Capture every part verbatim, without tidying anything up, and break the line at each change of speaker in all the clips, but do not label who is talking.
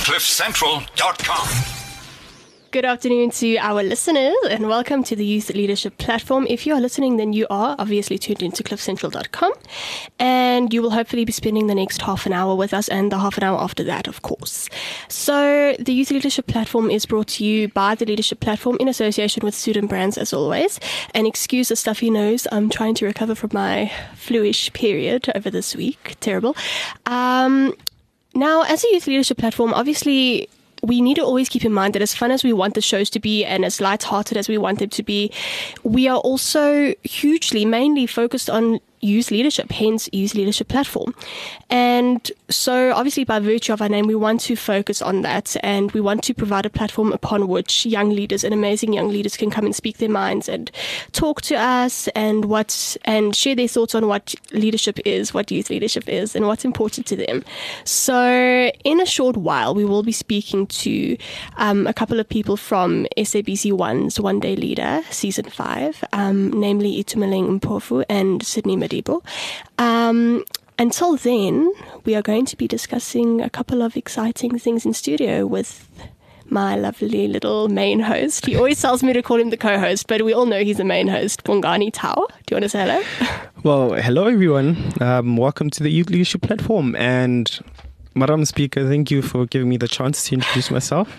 cliff central dot com.
Good afternoon to our listeners and welcome to the Youth Leadership Platform. If you are listening, then you are obviously tuned into cliff central dot com and you will hopefully be spending the next half an hour with us and the half an hour after that, of course. So the Youth Leadership Platform is brought to you by the Leadership Platform in association with Student Brands, as always. And excuse the stuffy nose, I'm trying to recover from my flu-ish period over this week. Terrible. Um, now, as a Youth Leadership Platform, obviously, we need to always keep in mind that as fun as we want the shows to be and as lighthearted as we want them to be, we are also hugely, mainly focused on youth leadership, hence Youth Leadership Platform. And so obviously by virtue of our name, we want to focus on that and we want to provide a platform upon which young leaders and amazing young leaders can come and speak their minds and talk to us and what and share their thoughts on what leadership is, what youth leadership is and what's important to them. So in a short while, we will be speaking to um, a couple of people from S A B C one's One Day Leader, Season five, um, namely Itumeleng Mpofu and Sydney Madibo. Um, until then, we are going to be discussing a couple of exciting things in studio with my lovely little main host. He always tells me to call him the co-host, but we all know he's the main host, Bongani Tau. Do you want to say hello?
Well, hello everyone. Um, welcome to the Youth Leadership Platform. And Madam Speaker, thank you for giving me the chance to introduce myself.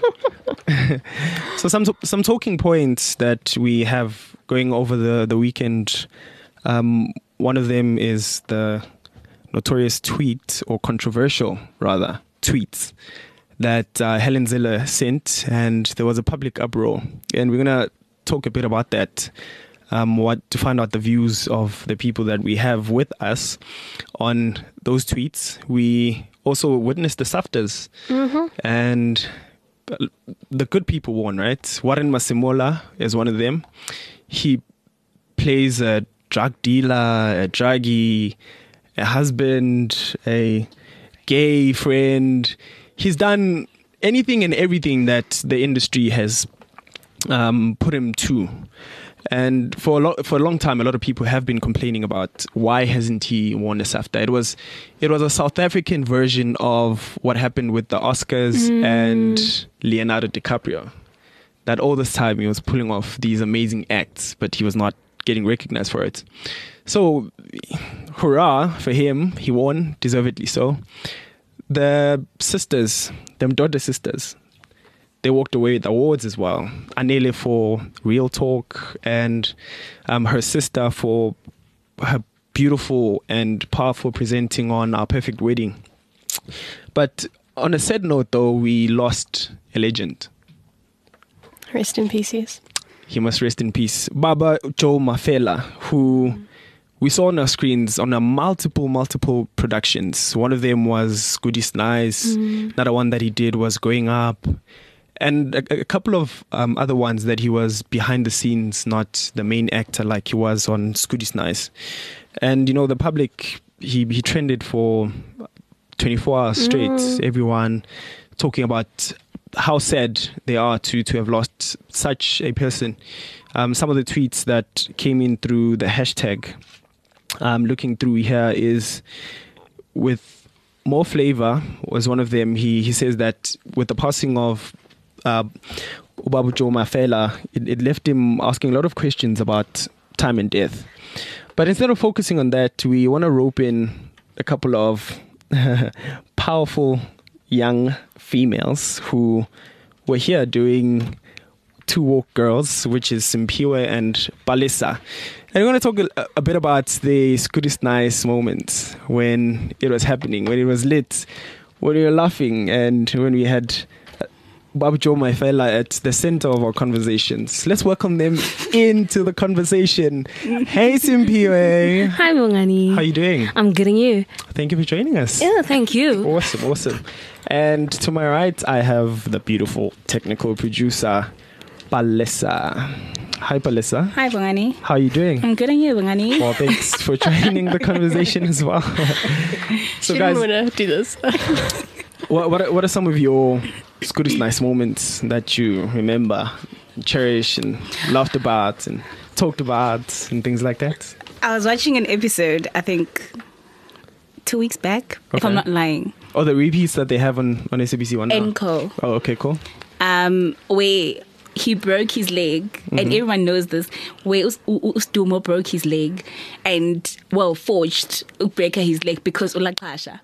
So some some talking points that we have going over the, the weekend. Um, one of them is the notorious tweet, or controversial, rather, tweets that uh, Helen Zille sent, and there was a public uproar. And we're going to talk a bit about that, um, what to find out the views of the people that we have with us on those tweets. We also witnessed the SAFTAs, mm-hmm. and the good people won, right? Warren Masemola is one of them. He plays a drug dealer, a druggie, a husband, a gay friend. He's done anything and everything that the industry has um, put him to. And for a lot, for a long time, a lot of people have been complaining about why hasn't he won the SAFTA. It was, it was a South African version of what happened with the Oscars mm. and Leonardo DiCaprio. That all this time he was pulling off these amazing acts, but he was not getting recognized for it. So, hurrah for him. He won, deservedly so. The sisters, them daughter sisters, they walked away with awards as well. Anele for Real Talk and um, her sister for her beautiful and powerful presenting on Our Perfect Wedding. But on a sad note, though, we lost a legend.
Rest in peace, yes.
He must rest in peace. Baba Joe Mafela, who mm. we saw on our screens on a multiple, multiple productions. One of them was Goodies Nice. Mm. Another one that he did was Going Up. And a, a couple of um, other ones that he was behind the scenes, not the main actor like he was on Goodies Nice. And, you know, the public, he, he trended for twenty-four hours straight. Mm. Everyone talking about how sad they are to to have lost such a person. Um, some of the tweets that came in through the hashtag, um, looking through here, is with More Flavor was one of them. He he says that with the passing of uh, Ubaba Joe Mafela, it, it left him asking a lot of questions about time and death. But instead of focusing on that, we want to rope in a couple of powerful young females who were here doing Two Walk Girls, which is Simpiwe and Palesa. And we're going to talk a, a bit about the Goodies Nice moments when it was happening, when it was lit, when we were laughing, and when we had Baba Joe Mafela at the center of our conversations. Let's welcome them into the conversation. Hey, Simpiwe.
Hi, Bongani.
How are you doing?
I'm good, and you?
Thank you for joining us.
Yeah, thank you.
Awesome, awesome. And to my right, I have the beautiful technical producer, Palesa. Hi, Palesa.
Hi, Bongani.
How are you doing?
I'm good, and you, Bongani?
Well, thanks for joining the conversation as well.
So, she guys, didn't want to do this.
what, what, are, what are some of your Goodies Nice moments that you remember, cherish, and laughed about, and talked about, and things like that?
I was watching an episode, I think, two weeks back, okay. if I'm not lying.
Oh, the repeats that they have on, on S A B C One now.
Enco.
Oh, okay, cool.
Um, where he broke his leg, mm-hmm. and everyone knows this. Where Ustumo broke his leg, and well, forged break his leg because Ulakasha.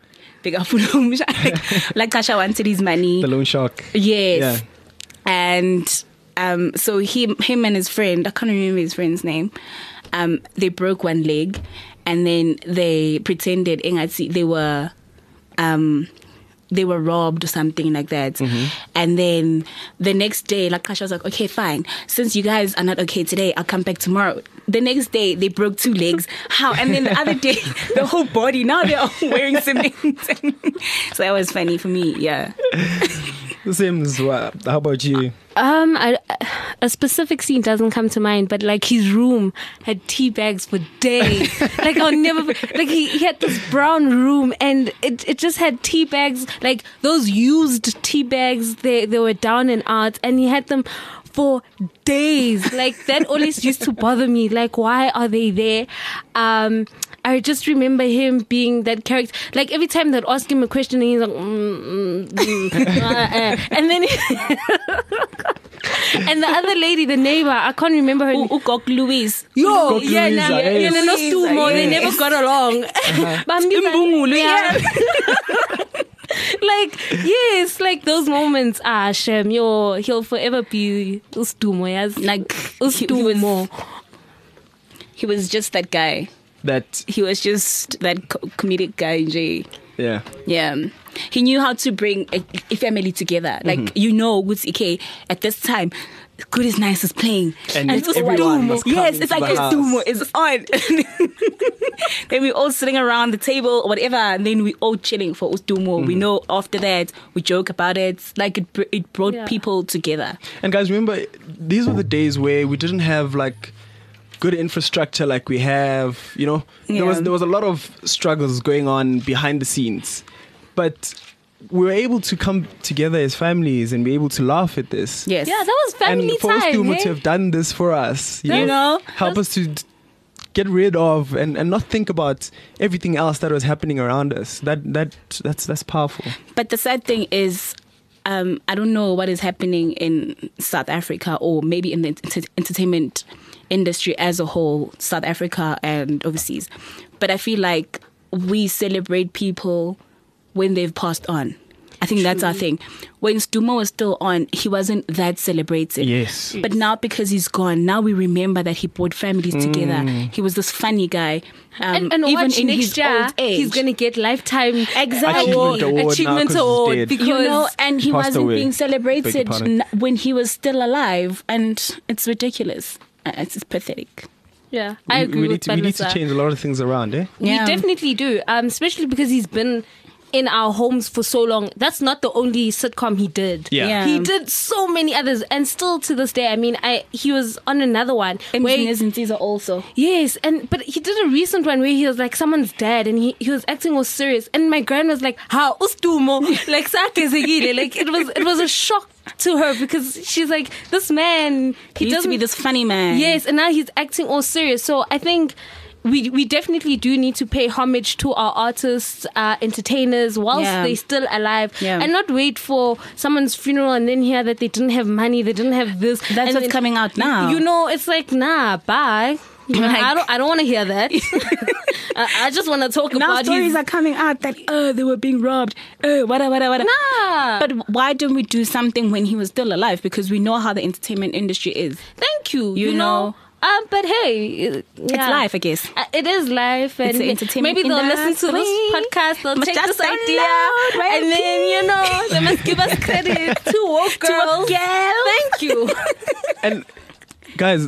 Ulakasha wanted his money.
The loan shark.
Yes.
Yeah.
And um, so him, him and his friend, I can't remember his friend's name. Um, they broke one leg, and then they pretended they were, um, they were robbed or something like that. Mm-hmm. And then the next day, Lakasha was like, "Okay, fine. Since you guys are not okay today, I'll come back tomorrow." The next day, they broke two legs. How? And then the other day, the whole body. Now they're all wearing cement. So that was funny for me. Yeah.
The same as well. How about you?
Um, I, a specific scene doesn't come to mind, but like his room had tea bags for days. Like I'll never, like he, he had this brown room, and it, it just had tea bags, like those used tea bags. They they were down and out, and he had them for days. Like that always used to bother me. Like, why are they there? Um, I just remember him being that character. Like every time they'd ask him a question, and he's like, mm, mm, mm, uh, uh. and then, and the other lady, the neighbor, I can't remember her name.
Ukok Louise.
Yo,
Ukok
yeah,
Louisa,
nah, yeah,
yes.
yeah, no, two more. They never got along. Uh-huh. Yeah. Like, yes, like those moments. Ah, Shem, yo, he'll forever be Ustumo. Yes,
like
Ustumo.
He was just that guy.
That
he was just that co- comedic guy, Jay.
Yeah.
Yeah. He knew how to bring a, a family together. Like, mm-hmm. you know, with Ike, at this time, Good is Nice is playing.
And,
and it's
everyone was coming
Yes, it's
to
like
the
it's Dumo, it's on. Then we all sitting around the table or whatever, and then we all chilling for Ustumo. Mm-hmm. We know after that, we joke about it. Like, it, it brought yeah. people together.
And guys, remember, these were the days where we didn't have, like, good infrastructure like we have, you know. Yeah. There was there was a lot of struggles going on behind the scenes, but we were able to come together as families and be able to laugh at this.
Yes,
yeah, that was family
and for
time.
us to,
hey?
to have done this for us, you,
you
know,
know,
help us to get rid of and, and not think about everything else that was happening around us. That that that's that's powerful.
But the sad thing is, um, I don't know what is happening in South Africa or maybe in the ent- entertainment industry as a whole, South Africa and overseas. But I feel like we celebrate people when they've passed on. I think True. That's our thing. When Stumo was still on, he wasn't that celebrated.
Yes.
But now because he's gone, now we remember that he brought families mm. together. He was this funny guy.
Um, and and even watch in next his year, old age. He's going to get lifetime
exactly.
achievement award,
achievement award because,
you know, and he wasn't
away.
being celebrated n- when he was still alive. And it's ridiculous. It's just pathetic.
Yeah, I agree
we, we
with
need to, We need to change a lot of things around, eh?
Yeah. We definitely do, um, especially because he's been in our homes for so long. That's not the only sitcom he did.
Yeah.
yeah.
He did so many others, and still to this day, I mean, I he was on another one.
And
where,
Zinziza also.
Yes, and but he did a recent one where he was like someone's dead, and he, he was acting all serious, and my grand was like, "Ha, ustumo," like sakhe like it was it was a shock to her because she's like, this man,
he, he used to be this funny man.
Yes, and now he's acting all serious. So I think we we definitely do need to pay homage to our artists, uh, entertainers, whilst yeah. they're still alive,
yeah.
and not wait for someone's funeral and then hear that they didn't have money, they didn't have this.
That's
and
what's
then,
coming out now.
You know, it's like, nah, bye. You know, like, I don't. I don't want to hear that. I, I just want to talk
now
about.
Stories
his...
are coming out that oh, they were being robbed. Oh, wada wada wada.
Nah.
But why don't we do something when he was still alive? Because we know how the entertainment industry is.
Thank you.
You,
you
know.
know Um, but hey, yeah.
It's life, I guess.
Uh, it is life, and maybe they'll listen to this podcast, they'll take this idea, loud, right? And then you know they must give us credit to woke girls.
To girl.
Thank you.
And guys,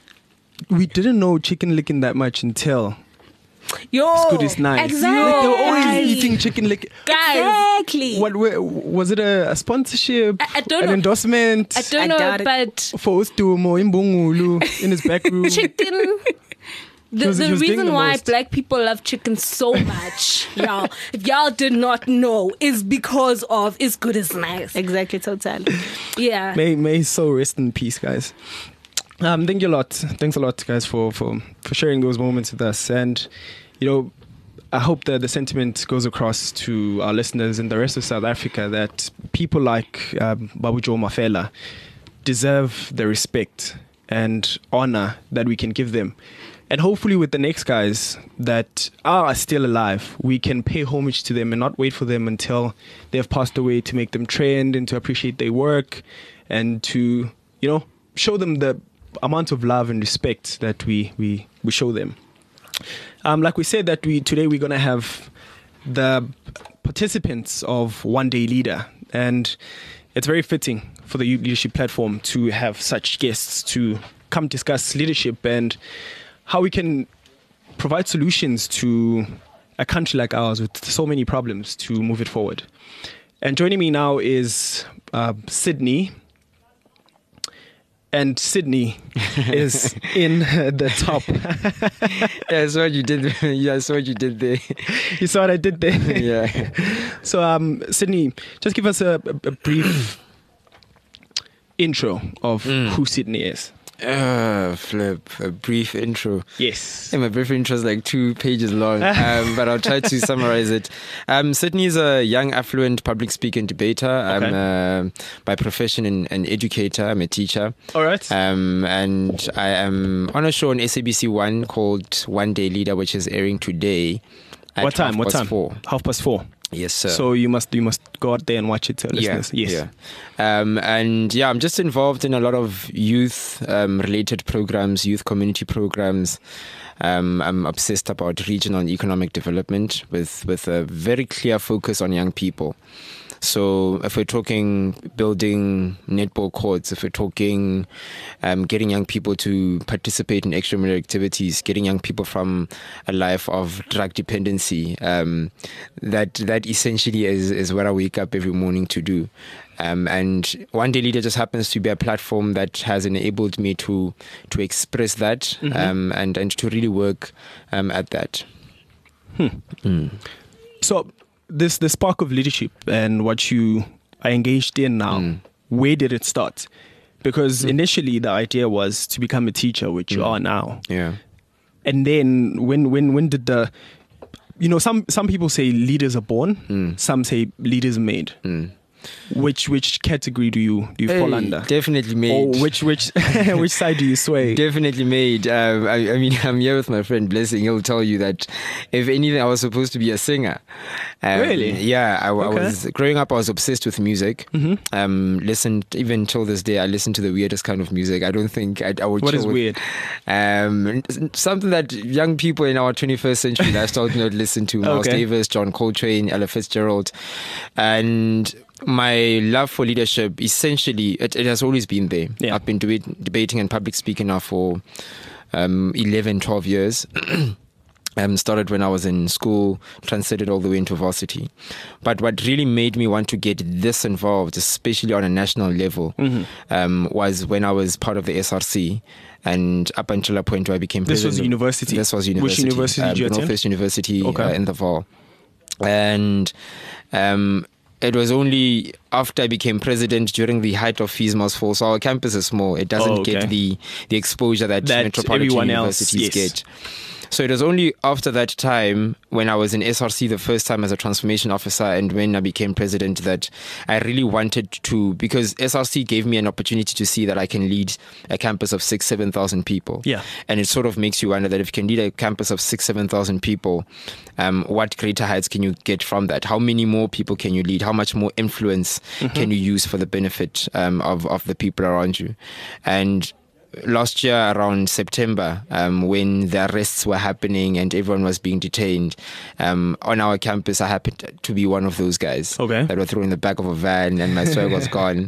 we didn't know Chicken Licken that much until
Yo,
It's Good Is Nice.
Exactly.
Like, they were always eating Chicken Licken.
Guys,
exactly.
What was it? A, a sponsorship?
I, I don't
an
know.
endorsement?
I don't
I
know,
it.
but
for Ustumo in Bungulu in his back room.
chicken. The,
was,
the reason
the
why
most.
black people love chicken so much, y'all, if y'all did not know, is because of It's Good Is Nice.
Exactly, totally.
Yeah.
May may his soul rest in peace, guys. Um, thank you a lot. Thanks a lot, guys, for, for, for sharing those moments with us. And, you know, I hope that the sentiment goes across to our listeners in the rest of South Africa that people like um, Babu Joe Mafela deserve the respect and honor that we can give them. And hopefully with the next guys that are still alive, we can pay homage to them and not wait for them until they've passed away to make them trend and to appreciate their work and to, you know, show them the amount of love and respect that we, we, we show them. Um, like we said that we today we're going to have the participants of One Day Leader, and it's very fitting for the Youth Leadership Platform to have such guests to come discuss leadership and how we can provide solutions to a country like ours with so many problems to move it forward. And joining me now is uh, Sydney. And Sydney is in the top.
Yeah, I saw what you did. Yeah, I saw what you did there.
You saw what I did there?
Yeah.
So, um, Sydney, just give us a, a, a brief intro of mm. who Sydney is.
Uh, flip, a brief intro.
Yes.
Yeah, my brief intro is like two pages long, um, but I'll try to summarize it. Um, Sydney is a young, affluent public speaker and debater. Okay. I'm uh, by profession an, an educator. I'm a teacher.
All right.
Um, and I am on a show on S A B C One called One Day Leader, which is airing today. At
what time?
Half
what
past
time?
Four.
Half past four.
Yes, sir.
So you must you must go out there and watch it, to listeners.
Yeah,
yes.
Yeah. Um, and yeah, I'm just involved in a lot of youth um, related programs, youth community programs. Um, I'm obsessed about regional and economic development with, with a very clear focus on young people. So if we're talking building netball courts, if we're talking um, getting young people to participate in extramural activities, getting young people from a life of drug dependency, um, that that essentially is, is what I wake up every morning to do. Um, and One Day Leader just happens to be a platform that has enabled me to to express that mm-hmm. um, and, and to really work um, at that.
Hmm. Mm. So this the spark of leadership and what you are engaged in now, mm. where did it start? Because mm. initially the idea was to become a teacher, which mm. you are now.
Yeah.
And then when when when did the you know some some people say leaders are born, mm. some say leaders are made. Mm. Which which category do you do you
hey,
fall under?
Definitely made.
Or which which which side do you sway?
Definitely made. Um, I, I mean, I'm here with my friend Blessing. He'll tell you that if anything, I was supposed to be a singer. Um,
really?
Yeah. I,
okay.
I was growing up. I was obsessed with music. Mm-hmm. Um, listened even till this day. I listen to the weirdest kind of music. I don't think I, I would.
What is
with,
weird?
Um, something that young people in our twenty-first century lifestyle do not listen to. Miles
okay.
Davis, John Coltrane, Ella Fitzgerald, and my love for leadership, essentially, it, it has always been there.
Yeah.
I've been debate, debating and public speaking now for um, eleven, twelve years. Um, started when I was in school, translated all the way into varsity. But what really made me want to get this involved, especially on a national level, mm-hmm. um, was when I was part of the S R C. And up until a point where I became
this
president.
was university?
This was university.
Which university
um,
did you attend?
Northwest University
okay.
uh, in the Vaal. And um, it was only after I became president during the height of Fees Must Fall. So our campus is small. It doesn't
oh, okay.
get the, the exposure that,
that
metropolitan universities
else, yes.
get. So it was only after that time when I was in S R C the first time as a transformation officer and when I became president that I really wanted to, because S R C gave me an opportunity to see that I can lead a campus of six, seven thousand people.
Yeah.
And it sort of makes you wonder that if you can lead a campus of six, seven thousand people, um, what greater heights can you get from that? How many more people can you lead? How much more influence mm-hmm. can you use for the benefit um, of, of the people around you? And last year around September, um, when the arrests were happening and everyone was being detained, um, on our campus, I happened to be one of those guys
okay.
that were thrown in the back of a van, and my swag was gone.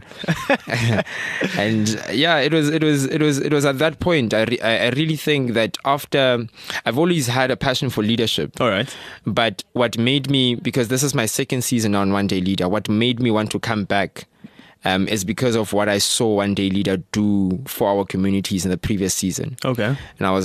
And yeah, it was, it was, it was, it was at that point. I, re- I really think that after I've always had a passion for leadership.
All right.
But what made me, because this is my second season on One Day Leader, what made me want to come back Um, is because of what I saw One Day Leader do for our communities in the previous season.
Okay.
And I was like,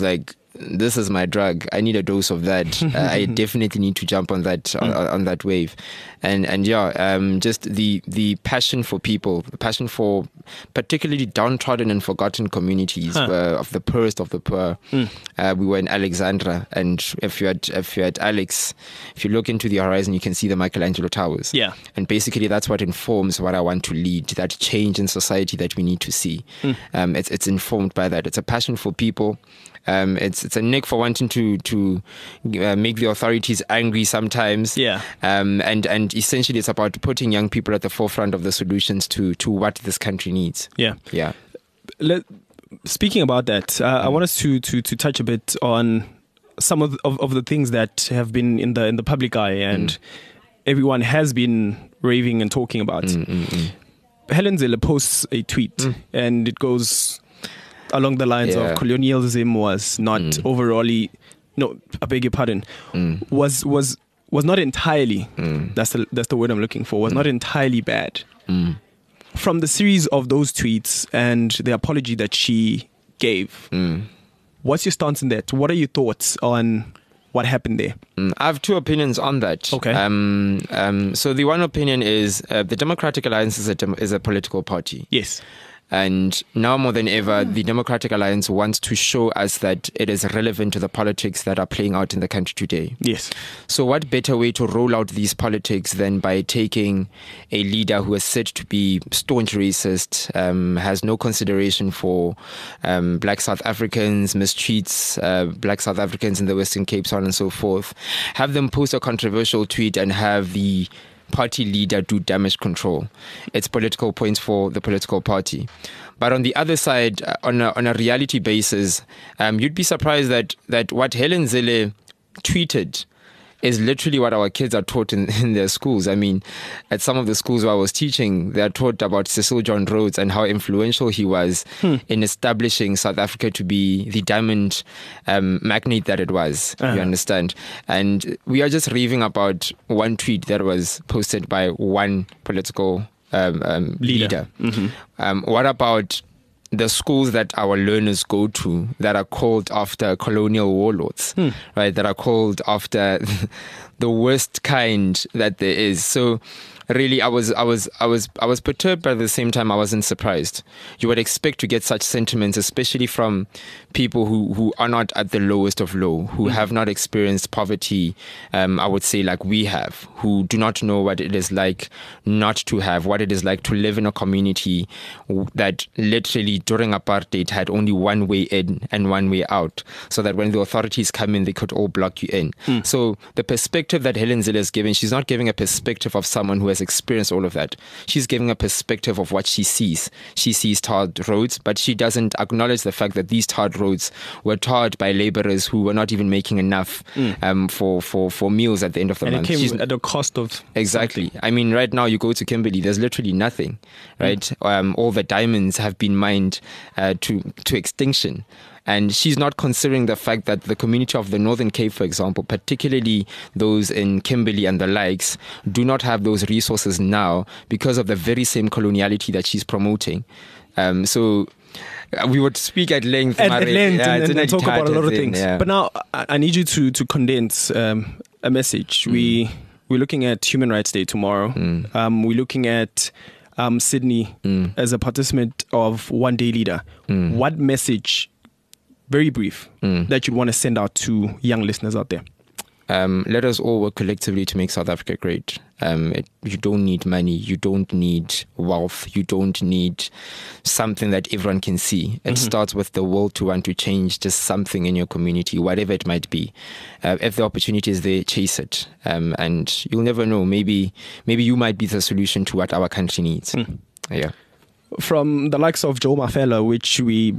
this is my drug. I need a dose of that. uh, I definitely need to jump on that on, on that wave, and and yeah, um, just the the passion for people, the passion for particularly downtrodden and forgotten communities huh. uh, of the poorest of the poor. Mm. Uh, we were in Alexandra, and if you're at if you're at Alex, if you look into the horizon, you can see the Michelangelo Towers.
Yeah,
and basically that's what informs what I want to lead. That change in society that we need to see. Mm. Um, it's it's informed by that. It's a passion for people. Um, it's it's a nick for wanting to to uh, make the authorities angry sometimes.
Yeah.
Um, and and essentially it's about putting young people at the forefront of the solutions to to what this country needs.
Yeah.
Yeah.
Let, speaking about that, uh, mm. I want us to to to touch a bit on some of, of of the things that have been in the in the public eye and mm. everyone has been raving and talking about.
Mm, mm, mm.
Helen Zille posts a tweet mm. and it goes along the lines
yeah.
of colonialism was not mm. overally, no, I beg your pardon, mm. was was was not entirely, mm. that's the that's the word I'm looking for, was mm. not entirely bad.
Mm.
From the series of those tweets and the apology that she gave,
mm.
what's your stance on that? What are your thoughts on what happened there?
Mm, I have two opinions on that.
Okay.
Um, um, so the one opinion is uh, the Democratic Alliance is a, dem- is a political party.
Yes.
And now more than ever, the Democratic Alliance wants to show us that it is relevant to the politics that are playing out in the country today.
Yes.
So what better way to roll out these politics than by taking a leader who is said to be staunch racist, um, has no consideration for um, black South Africans, mistreats uh, black South Africans in the Western Cape, so on and so forth, have them post a controversial tweet and have the party leader do damage control. It's political points for the political party. But on the other side, uh, on a, on a reality basis, um, you'd be surprised that that what Helen Zille tweeted is literally what our kids are taught in, in their schools. I mean, at some of the schools where I was teaching, they are taught about Cecil John Rhodes and how influential he was hmm. in establishing South Africa to be the diamond um, magnate that it was, uh-huh. you understand? And we are just raving about one tweet that was posted by one political um, um, leader. leader. Mm-hmm. Um, what about the schools that our learners go to that are called after colonial warlords, hmm. right? That are called after the worst kind that there is. So really, I was, I was, I was, I was perturbed, but at the same time, I wasn't surprised. You would expect to get such sentiments, especially from people who, who are not at the lowest of low, who mm. have not experienced poverty. Um, I would say like we have, who do not know what it is like not to have, what it is like to live in a community that literally during apartheid had only one way in and one way out, so that when the authorities come in, they could all block you in. Mm. So the perspective that Helen Zille is giving, she's not giving a perspective of someone who has experienced all of that. She's giving a perspective of what she sees. She sees tarred roads, but she doesn't acknowledge the fact that these tarred roads were tarred by laborers who were not even making enough mm. um, for, for, for meals at the end of the
and
month.
And it came
She's,
at the cost of...
Exactly.
Something.
I mean, right now you go to Kimberley, there's literally nothing, right? Mm. Um, all the diamonds have been mined uh, to, to extinction. And she's not considering the fact that the community of the Northern Cape, for example, particularly those in Kimberley and the likes, do not have those resources now because of the very same coloniality that she's promoting. Um, so uh, we would speak at length,
at, at length
yeah,
and, and, and talk about a lot of
thing,
things.
Yeah.
But now I, I need you to to condense um, a message. Mm. We we're looking at Human Rights Day tomorrow. Mm. Um, we're looking at um, Sydney mm. as a participant of One Day Leader. Mm. What message? Very brief, mm. that you'd want to send out to young listeners out there?
Um, let us all work collectively to make South Africa great. Um, it, you don't need money. You don't need wealth. You don't need something that everyone can see. It mm-hmm. starts with the will to want to change just something in your community, whatever it might be. Uh, if the opportunity is there, chase it. Um, and you'll never know. Maybe, maybe you might be the solution to what our country needs. Mm. Yeah.
From the likes of Joe Mafela, which we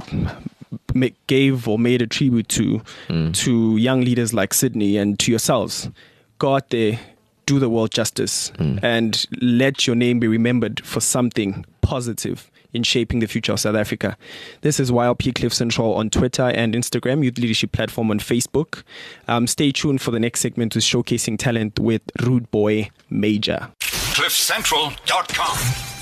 gave or made a tribute to mm. to young leaders like Sydney and to yourselves, go out there, do the world justice, mm. and let your name be remembered for something positive in shaping the future of South Africa. This is Y L P Cliff Central on Twitter and Instagram, Youth Leadership Platform on Facebook. Um, stay tuned for the next segment with Showcasing Talent with Rude Boy Major.
cliff central dot com